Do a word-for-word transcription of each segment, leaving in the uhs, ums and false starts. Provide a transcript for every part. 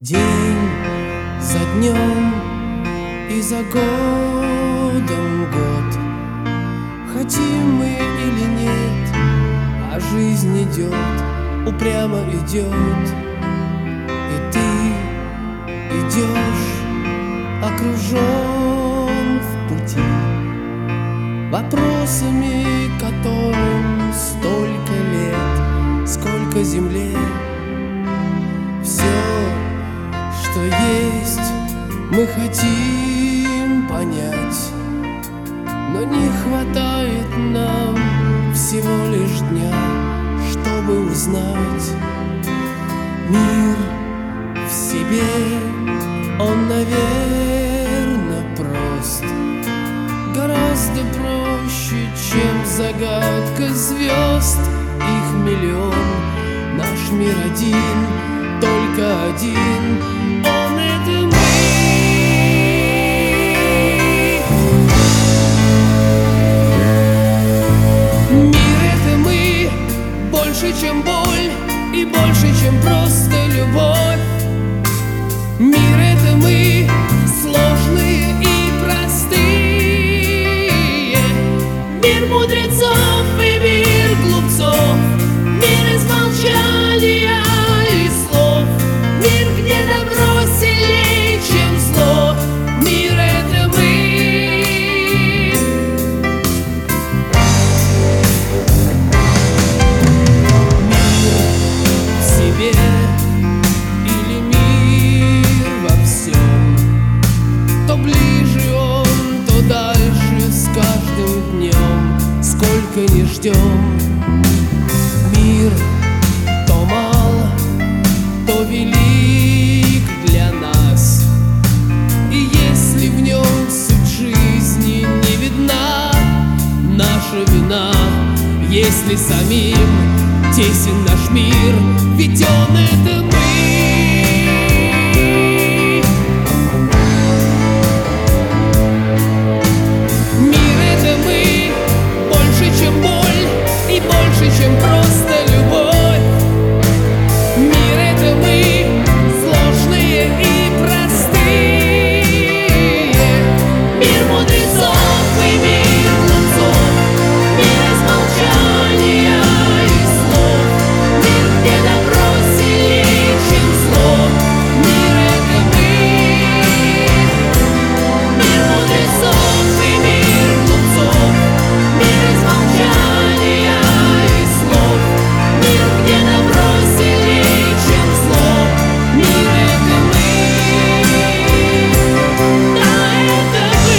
День за днем и за годом год. Хотим мы или нет, а жизнь идет, упрямо идет. И ты идешь, окружен в пути вопросами, которым столько лет, сколько земле. Все, что есть, мы хотим понять, но не хватает нам всего лишь дня, чтобы узнать. Мир в себе, он, наверно, прост, гораздо проще, чем загадка звезд. Их миллион, наш мир один, только один. Он — это мы. Мир — это мы, больше, чем боль, и больше, чем просто любовь. Мир — это мы, сложные и простые. Мир мудрецов и мир глупцов, мир из молчания и слов. Мир, где добро сильнее, чем зло. Мир — это мы. Мир в себе или мир во всем. То ближе он, то дальше с каждым днем, сколько не ждем. Мир то мал, то велик для нас, и если в нем суть жизни не видна, наша вина. Если самим тесен наш мир, ведь он — это мы. Мир — это мы, больше, чем боль, и больше, чем просто любовь. Мир — это мы, сложные и простые. Мир мудрецов и мир глупцов, мир из молчания и слов. Мир, где добро сильнее, чем зло. Мир — это мы. Мир мудрецов и мир глупцов, мир из молчания и слов. Мир, где добро сильнее, чем зло. Мир — это мы. Да, это мы.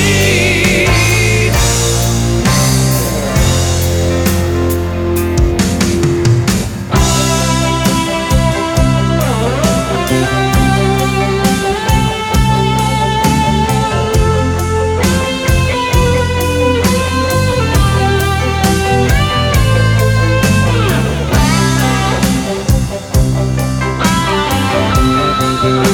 We'll be right back.